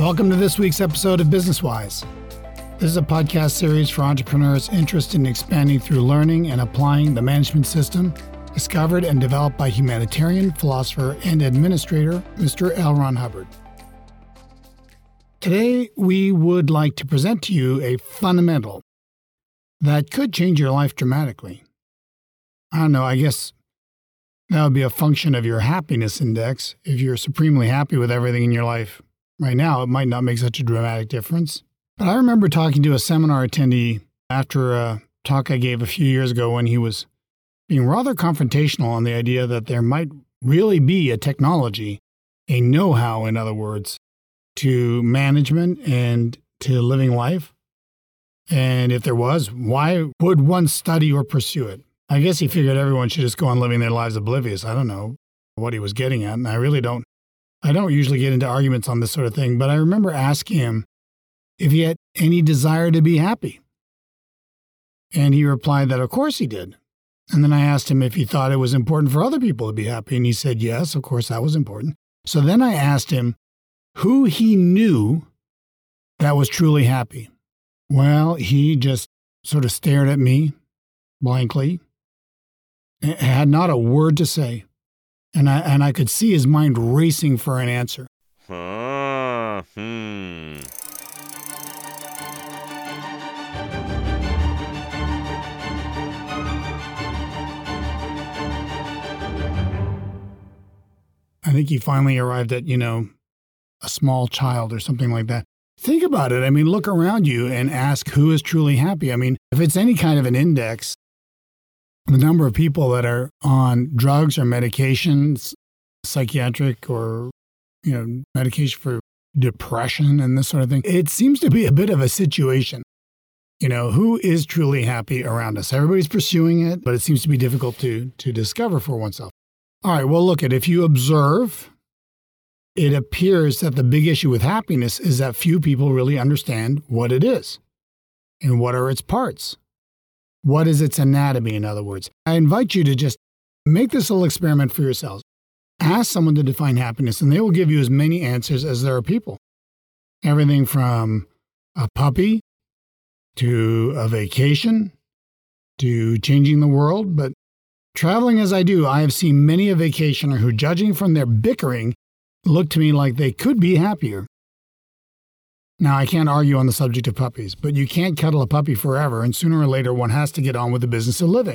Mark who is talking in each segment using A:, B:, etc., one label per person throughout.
A: Welcome to this week's episode of Business Wise. This is a podcast series for entrepreneurs interested in expanding through learning and applying the management system discovered and developed by humanitarian, philosopher, and administrator, Mr. L. Ron Hubbard. Today, we would like to present to you a fundamental that could change your life dramatically. I don't know, I guess that would be a function of your happiness index. If you're supremely happy with everything in your life right now, it might not make such a dramatic difference. But I remember talking to a seminar attendee after a talk I gave a few years ago when he was being rather confrontational on the idea that there might really be a technology, a know-how, in other words, to management and to living life. And if there was, why would one study or pursue it? I guess he figured everyone should just go on living their lives oblivious. I don't know what he was getting at, and I don't usually get into arguments on this sort of thing, but I remember asking him if he had any desire to be happy. And he replied that of course he did. And then I asked him if he thought it was important for other people to be happy, and he said yes, of course that was important. So then I asked him who he knew that was truly happy. Well, he just sort of stared at me blankly, had not a word to say. And I could see his mind racing for an answer.
B: I
A: think he finally arrived at, a small child or something like that. Think about it. I mean, look around you and ask who is truly happy. I mean, if it's any kind of an index, the number of people that are on drugs or medications, psychiatric or, medication for depression and this sort of thing, it seems to be a bit of a situation. Who is truly happy around us? Everybody's pursuing it, but it seems to be difficult to discover for oneself. All right, well, look, if you observe, it appears that the big issue with happiness is that few people really understand what it is and what are its parts. What is its anatomy, in other words? I invite you to just make this little experiment for yourselves. Ask someone to define happiness, and they will give you as many answers as there are people. Everything from a puppy to a vacation to changing the world. But traveling as I do, I have seen many a vacationer who, judging from their bickering, look to me like they could be happier. Now, I can't argue on the subject of puppies, but you can't cuddle a puppy forever, and sooner or later one has to get on with the business of living.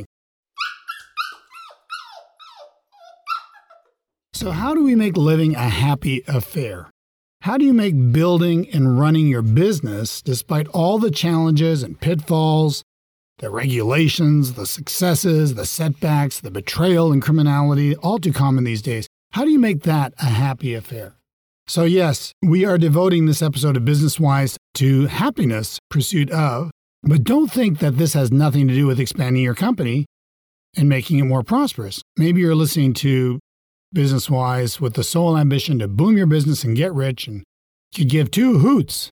A: So how do we make living a happy affair? How do you make building and running your business, despite all the challenges and pitfalls, the regulations, the successes, the setbacks, the betrayal and criminality, all too common these days, how do you make that a happy affair? So yes, we are devoting this episode of Business Wise to happiness, pursuit of, but don't think that this has nothing to do with expanding your company and making it more prosperous. Maybe you're listening to Business Wise with the sole ambition to boom your business and get rich, and could give two hoots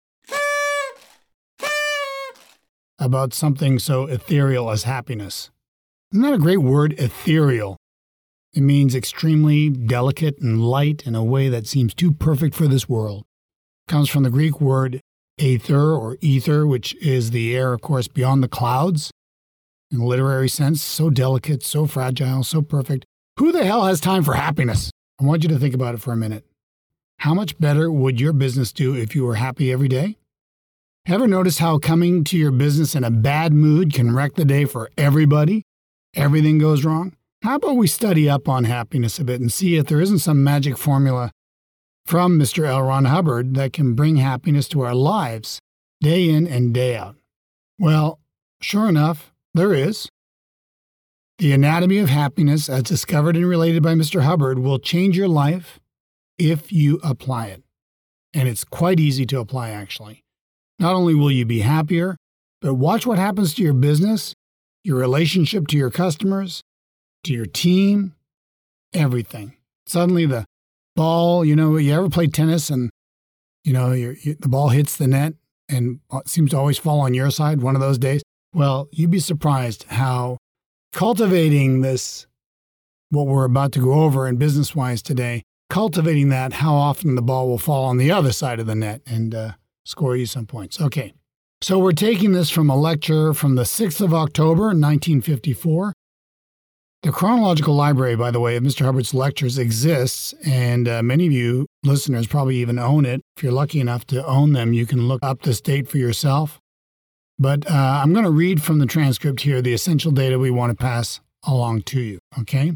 A: about something so ethereal as happiness. Isn't that a great word, ethereal? It means extremely delicate and light in a way that seems too perfect for this world. It comes from the Greek word aether or ether, which is the air, of course, beyond the clouds. In the literary sense, so delicate, so fragile, so perfect. Who the hell has time for happiness? I want you to think about it for a minute. How much better would your business do if you were happy every day? Ever notice how coming to your business in a bad mood can wreck the day for everybody? Everything goes wrong? How about we study up on happiness a bit and see if there isn't some magic formula from Mr. L. Ron Hubbard that can bring happiness to our lives day in and day out? Well, sure enough, there is. The anatomy of happiness, as discovered and related by Mr. Hubbard, will change your life if you apply it. And it's quite easy to apply, actually. Not only will you be happier, but watch what happens to your business, your relationship to your customers, to your team, everything. Suddenly the ball, you ever play tennis and, the ball hits the net and seems to always fall on your side one of those days? Well, you'd be surprised how cultivating this, what we're about to go over in Business Wise today, cultivating that, how often the ball will fall on the other side of the net and score you some points. Okay, so we're taking this from a lecture from the 6th of October, 1954. The chronological library, by the way, of Mr. Hubbard's lectures exists, and many of you listeners probably even own it. If you're lucky enough to own them, you can look up this date for yourself. But I'm going to read from the transcript here the essential data we want to pass along to you, okay?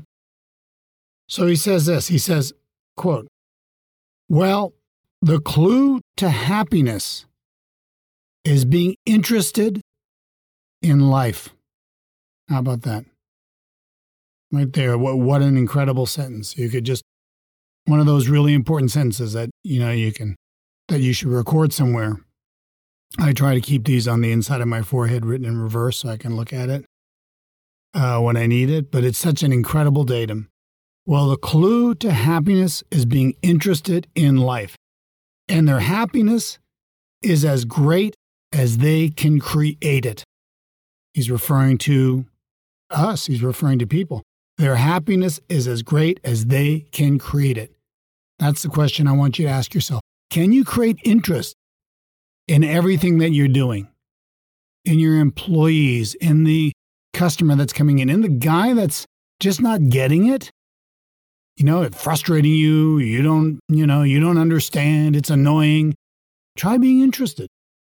A: So he says this, he says, quote, "Well, the clue to happiness is being interested in life." How about that? Right there. What an incredible sentence. You could just, one of those really important sentences that, that you should record somewhere. I try to keep these on the inside of my forehead written in reverse so I can look at it when I need it. But it's such an incredible datum. Well, the clue to happiness is being interested in life. And their happiness is as great as they can create it. He's referring to us. He's referring to people. Their happiness is as great as they can create it. That's the question I want you to ask yourself. Can you create interest in everything that you're doing? In your employees, in the customer that's coming in the guy that's just not getting it? It's frustrating you, you don't understand, it's annoying. Try being interested.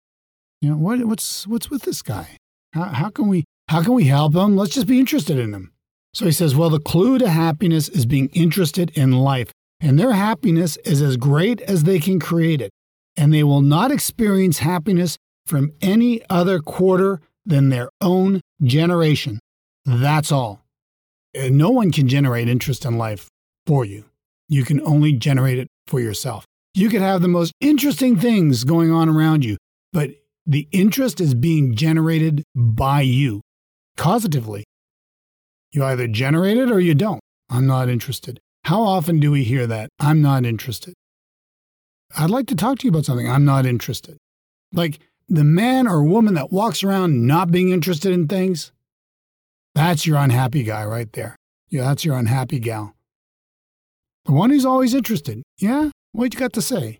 A: What's with this guy? How can we help him? Let's just be interested in him. So he says, well, the clue to happiness is being interested in life, and their happiness is as great as they can create it, and they will not experience happiness from any other quarter than their own generation. That's all. No one can generate interest in life for you. You can only generate it for yourself. You could have the most interesting things going on around you, but the interest is being generated by you, causatively. You either generate it or you don't. I'm not interested. How often do we hear that? I'm not interested. I'd like to talk to you about something. I'm not interested. Like the man or woman that walks around not being interested in things, that's your unhappy guy right there. Yeah, that's your unhappy gal. The one who's always interested. Yeah? What you got to say?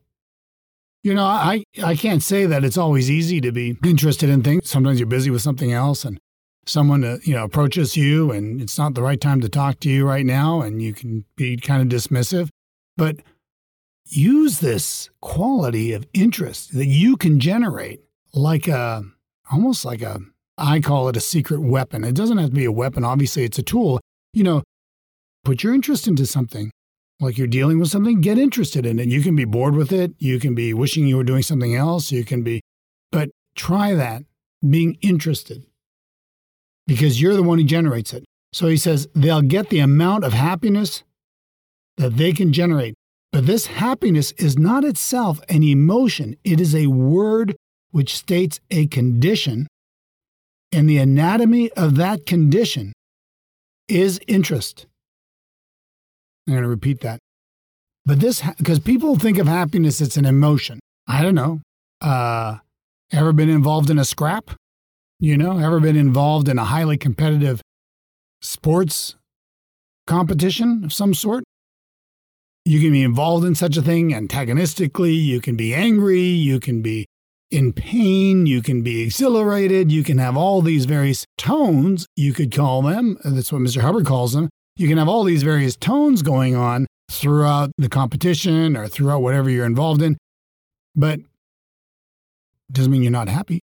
A: I can't say that it's always easy to be interested in things. Sometimes you're busy with something else and someone approaches you and it's not the right time to talk to you right now and you can be kind of dismissive. But use this quality of interest that you can generate almost like I call it a secret weapon. It doesn't have to be a weapon. Obviously, it's a tool. Put your interest into something. Like you're dealing with something, get interested in it. You can be bored with it. You can be wishing you were doing something else. But try that, being interested, because you're the one who generates it. So he says they'll get the amount of happiness that they can generate. But this happiness is not itself an emotion. It is a word which states a condition, and the anatomy of that condition is interest. I'm going to repeat that. But because people think of happiness, it's an emotion. I don't know. Ever been involved in a scrap? Ever been involved in a highly competitive sports competition of some sort? You can be involved in such a thing antagonistically. You can be angry. You can be in pain. You can be exhilarated. You can have all these various tones, you could call them. That's what Mr. Hubbard calls them. You can have all these various tones going on throughout the competition or throughout whatever you're involved in, but it doesn't mean you're not happy.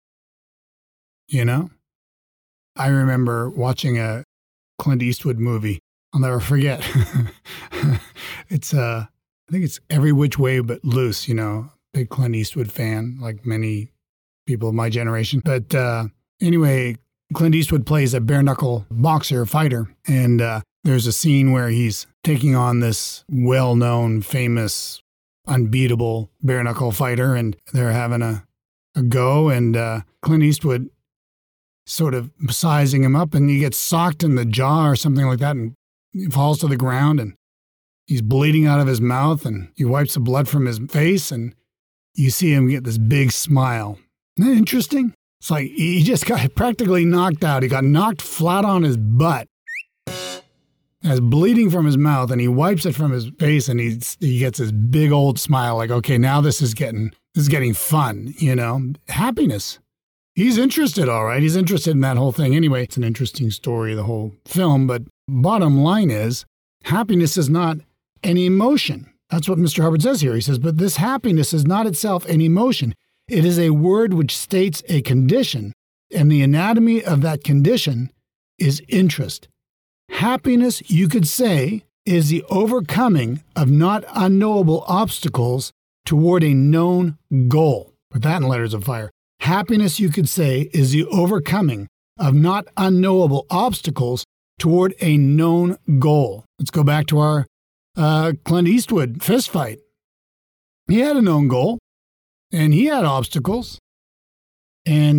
A: I remember watching a Clint Eastwood movie. I'll never forget. I think it's Every Which Way But Loose, big Clint Eastwood fan, like many people of my generation. But anyway, Clint Eastwood plays a bare-knuckle boxer fighter, and there's a scene where he's taking on this well-known, famous, unbeatable bare-knuckle fighter, and they're having a go, and Clint Eastwood sort of sizing him up, and he gets socked in the jaw or something like that, and he falls to the ground, and he's bleeding out of his mouth, and he wipes the blood from his face, and you see him get this big smile. Isn't that interesting? It's like he just got practically knocked out. He got knocked flat on his butt. has bleeding from his mouth, and he wipes it from his face, and he gets this big old smile like, okay, now this is getting fun, Happiness. He's interested, all right. He's interested in that whole thing. Anyway, it's an interesting story, the whole film, but bottom line is, happiness is not an emotion. That's what Mr. Hubbard says here. He says, but this happiness is not itself an emotion. It is a word which states a condition, and the anatomy of that condition is interest. Happiness, you could say, is the overcoming of not unknowable obstacles toward a known goal. Put that in letters of fire. Happiness, you could say, is the overcoming of not unknowable obstacles toward a known goal. Let's go back to our Clint Eastwood fist fight. He had a known goal, and he had obstacles. And,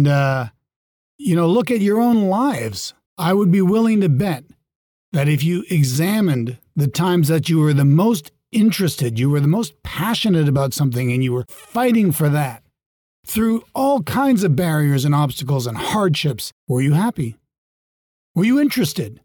A: look at your own lives. I would be willing to bet that if you examined the times that you were the most interested, you were the most passionate about something, and you were fighting for that, through all kinds of barriers and obstacles and hardships, were you happy? Were you interested?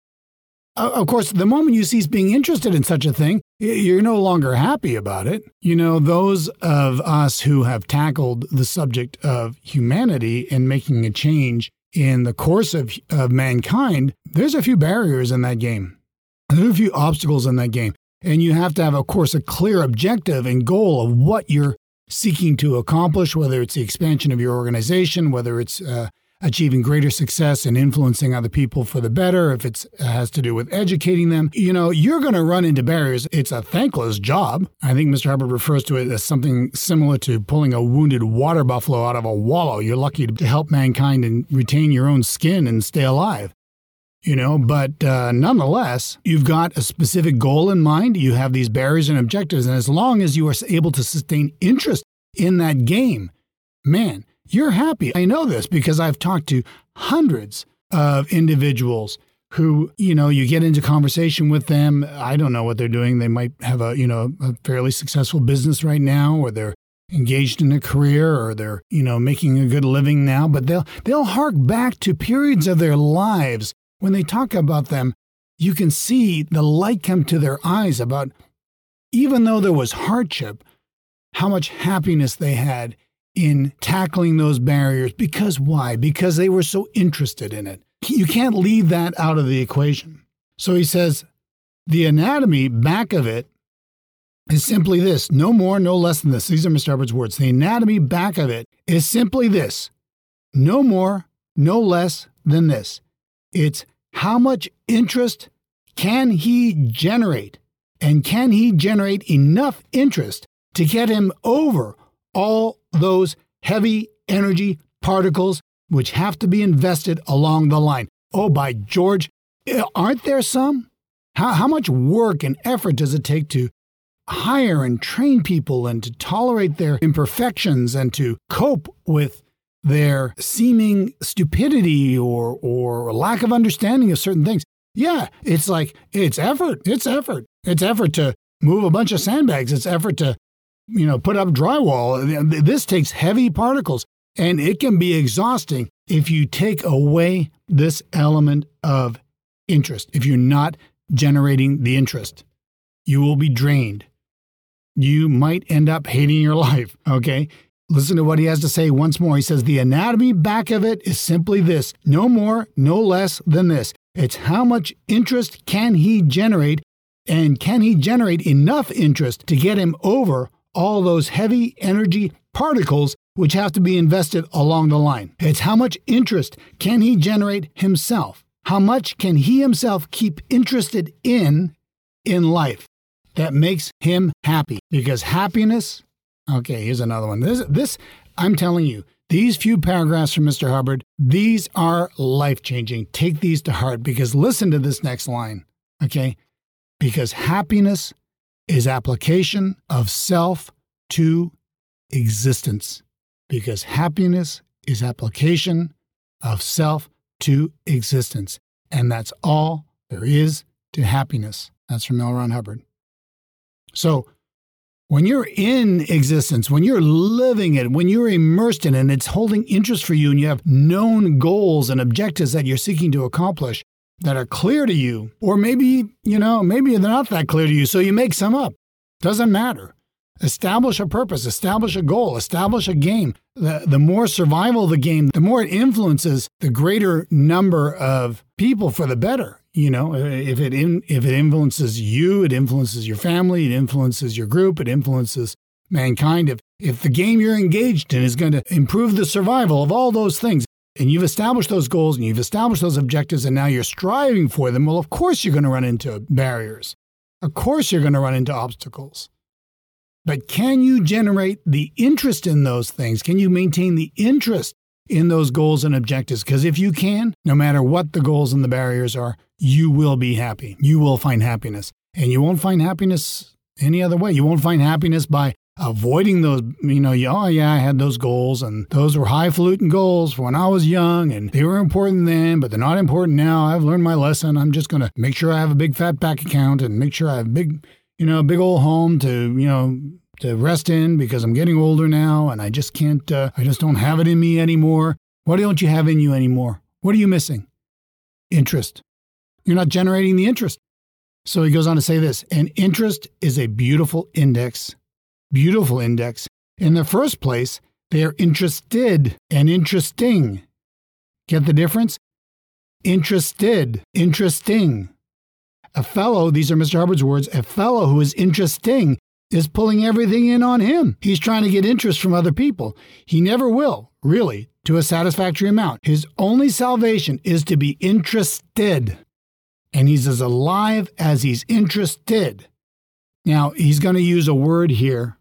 A: Of course, the moment you cease being interested in such a thing, you're no longer happy about it. Those of us who have tackled the subject of humanity and making a change in the course of mankind, there's a few barriers in that game. There's a few obstacles in that game. And you have to have, of course, a clear objective and goal of what you're seeking to accomplish, whether it's the expansion of your organization, whether it's achieving greater success and influencing other people for the better, if it has to do with educating them. You're going to run into barriers. It's a thankless job. I think Mr. Hubbard refers to it as something similar to pulling a wounded water buffalo out of a wallow. You're lucky to help mankind and retain your own skin and stay alive. But nonetheless, you've got a specific goal in mind. You have these barriers and objectives. And as long as you are able to sustain interest in that game, man, you're happy. I know this because I've talked to hundreds of individuals who, you get into conversation with them. I don't know what they're doing. They might have a fairly successful business right now, or they're engaged in a career, or they're, making a good living now. But they'll hark back to periods of their lives. When they talk about them, you can see the light come to their eyes about, even though there was hardship, how much happiness they had in tackling those barriers. Because why? Because they were so interested in it. You can't leave that out of the equation. So he says, the anatomy back of it is simply this, no more, no less than this. These are Mr. Hubbard's words. The anatomy back of it is simply this, no more, no less than this. It's how much interest can he generate? And can he generate enough interest to get him over all those heavy energy particles which have to be invested along the line? Oh, by George, aren't there some? How much work and effort does it take to hire and train people and to tolerate their imperfections and to cope with their seeming stupidity or lack of understanding of certain things? Yeah, it's effort. It's effort. It's effort to move a bunch of sandbags. It's effort to, put up drywall. This takes heavy particles, and it can be exhausting if you take away this element of interest. If you're not generating the interest, you will be drained. You might end up hating your life, okay? Listen to what he has to say once more. He says, the anatomy back of it is simply this, no more, no less than this. It's how much interest can he generate, and can he generate enough interest to get him over all those heavy energy particles which have to be invested along the line. It's how much interest can he generate himself? How much can he himself keep interested in life that makes him happy? Because happiness, okay, here's another one. This, I'm telling you, these few paragraphs from Mr. Hubbard, these are life-changing. Take these to heart, because listen to this next line, okay? Because happiness is application of self to existence. Because happiness is application of self to existence. And that's all there is to happiness. That's from L. Ron Hubbard. So when you're in existence, when you're living it, when you're immersed in it, and it's holding interest for you, and you have known goals and objectives that you're seeking to accomplish, that are clear to you. Or maybe they're not that clear to you, so you make some up. Doesn't matter. Establish a purpose, establish a goal, establish a game. The more survival the game, the more it influences the greater number of people for the better. If it influences you, it influences your family, it influences your group, it influences mankind. If the game you're engaged in is going to improve the survival of all those things, and you've established those goals and you've established those objectives and now you're striving for them, well, of course you're going to run into barriers. Of course you're going to run into obstacles. But can you generate the interest in those things? Can you maintain the interest in those goals and objectives? Because if you can, no matter what the goals and the barriers are, you will be happy. You will find happiness. And you won't find happiness any other way. You won't find happiness by avoiding those, I had those goals and those were highfalutin goals when I was young and they were important then, but they're not important now. I've learned my lesson. I'm just going to make sure I have a big fat bank account and make sure I have a big old home to rest in because I'm getting older now and I just can't, I just don't have it in me anymore. What don't you have in you anymore? What are you missing? Interest. You're not generating the interest. So he goes on to say this, and interest is a beautiful index. Beautiful index. In the first place, they are interested and interesting. Get the difference? Interested, interesting. A fellow, these are Mr. Hubbard's words, a fellow who is interesting is pulling everything in on him. He's trying to get interest from other people. He never will, really, to a satisfactory amount. His only salvation is to be interested. And he's as alive as he's interested. Now, he's going to use a word here,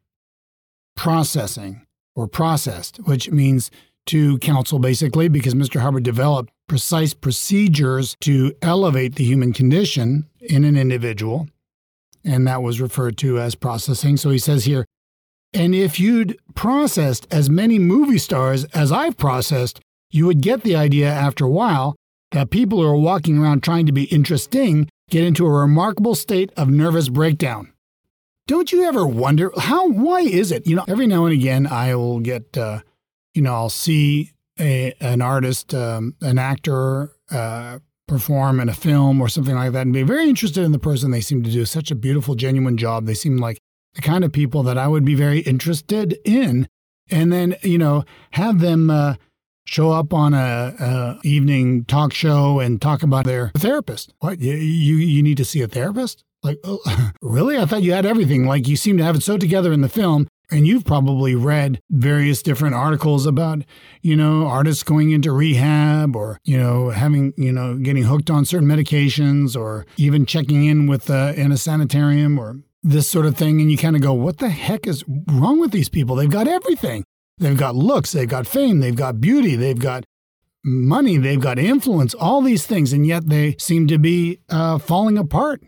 A: processing or processed, which means to counsel basically, because Mr. Hubbard developed precise procedures to elevate the human condition in an individual, and that was referred to as processing. So he says here, and if you'd processed as many movie stars as I've processed, you would get the idea after a while that people who are walking around trying to be interesting get into a remarkable state of nervous breakdown. Don't you ever wonder why is it? Every now and again I will get, I'll see an artist, an actor perform in a film or something like that and be very interested in the person. They seem to do such a beautiful, genuine job. They seem like the kind of people that I would be very interested in. And then, have them show up on a evening talk show and talk about their therapist. What, you need to see a therapist? Like, oh, really? I thought you had everything. Like, you seem to have it so together in the film. And you've probably read various different articles about, artists going into rehab or, having, getting hooked on certain medications or even checking in with in a sanitarium or this sort of thing. And you kind of go, what the heck is wrong with these people? They've got everything. They've got looks, they've got fame, they've got beauty, they've got money, they've got influence, all these things. And yet they seem to be falling apart.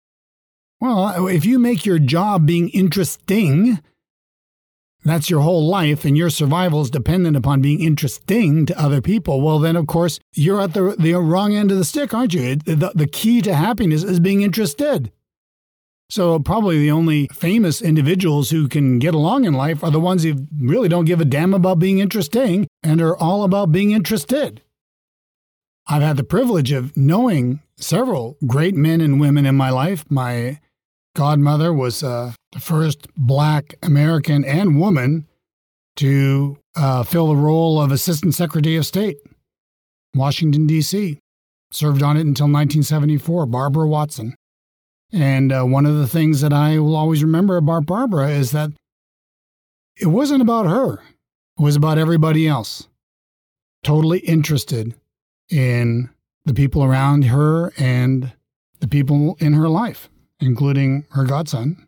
A: Well, if you make your job being interesting, that's your whole life, and your survival is dependent upon being interesting to other people, well, then, of course, you're at the wrong end of the stick, aren't you? The key to happiness is being interested. So probably the only famous individuals who can get along in life are the ones who really don't give a damn about being interesting and are all about being interested. I've had the privilege of knowing several great men and women in my life. My godmother was the first Black American and woman to fill the role of Assistant Secretary of State, Washington, D.C. Served on it until 1974, Barbara Watson. And one of the things that I will always remember about Barbara is that it wasn't about her. It was about everybody else. Totally interested in the people around her and the people in her life, including her godson,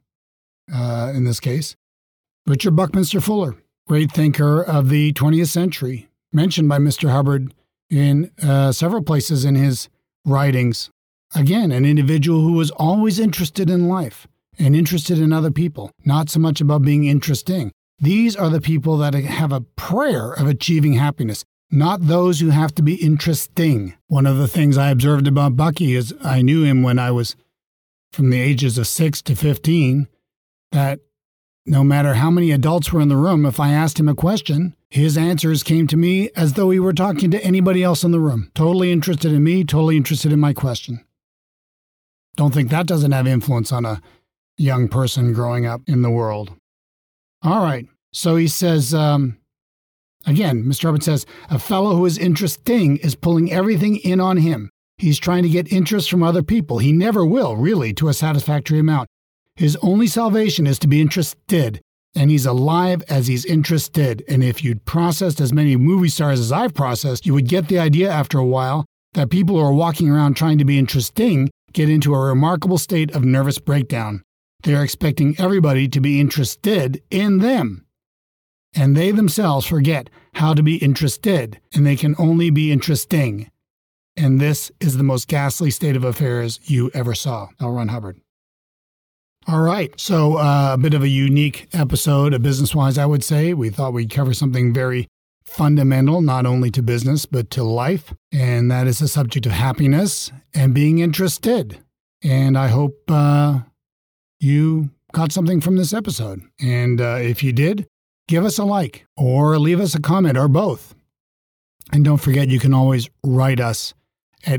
A: in this case, Richard Buckminster Fuller, great thinker of the 20th century, mentioned by Mr. Hubbard in several places in his writings. Again, an individual who was always interested in life and interested in other people, not so much about being interesting. These are the people that have a prayer of achieving happiness, not those who have to be interesting. One of the things I observed about Bucky is I knew him when I was from the ages of 6 to 15, that no matter how many adults were in the room, if I asked him a question, his answers came to me as though he were talking to anybody else in the room. Totally interested in me, totally interested in my question. Don't think that doesn't have influence on a young person growing up in the world. All right. So he says, again, Mr. Roberts says, a fellow who is interesting is pulling everything in on him. He's trying to get interest from other people. He never will, really, to a satisfactory amount. His only salvation is to be interested, and he's alive as he's interested. And if you'd processed as many movie stars as I've processed, you would get the idea after a while that people who are walking around trying to be interesting get into a remarkable state of nervous breakdown. They are expecting everybody to be interested in them. And they themselves forget how to be interested, and they can only be interesting. And this is the most ghastly state of affairs you ever saw. L. Ron Hubbard. All right, so a bit of a unique episode, business-wise, I would say. We thought we'd cover something very fundamental, not only to business, but to life. And that is the subject of happiness and being interested. And I hope you got something from this episode. And if you did, give us a like or leave us a comment or both. And don't forget, you can always write us at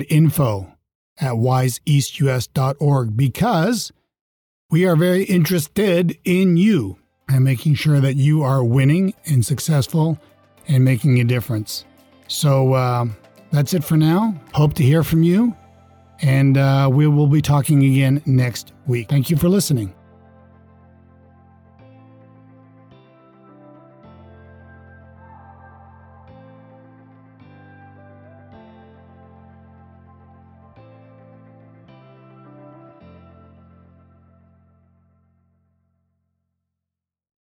A: info@wiseeastus.org because we are very interested in you and making sure that you are winning and successful and making a difference. So that's it for now. Hope to hear from you, and we will be talking again next week. Thank you for listening.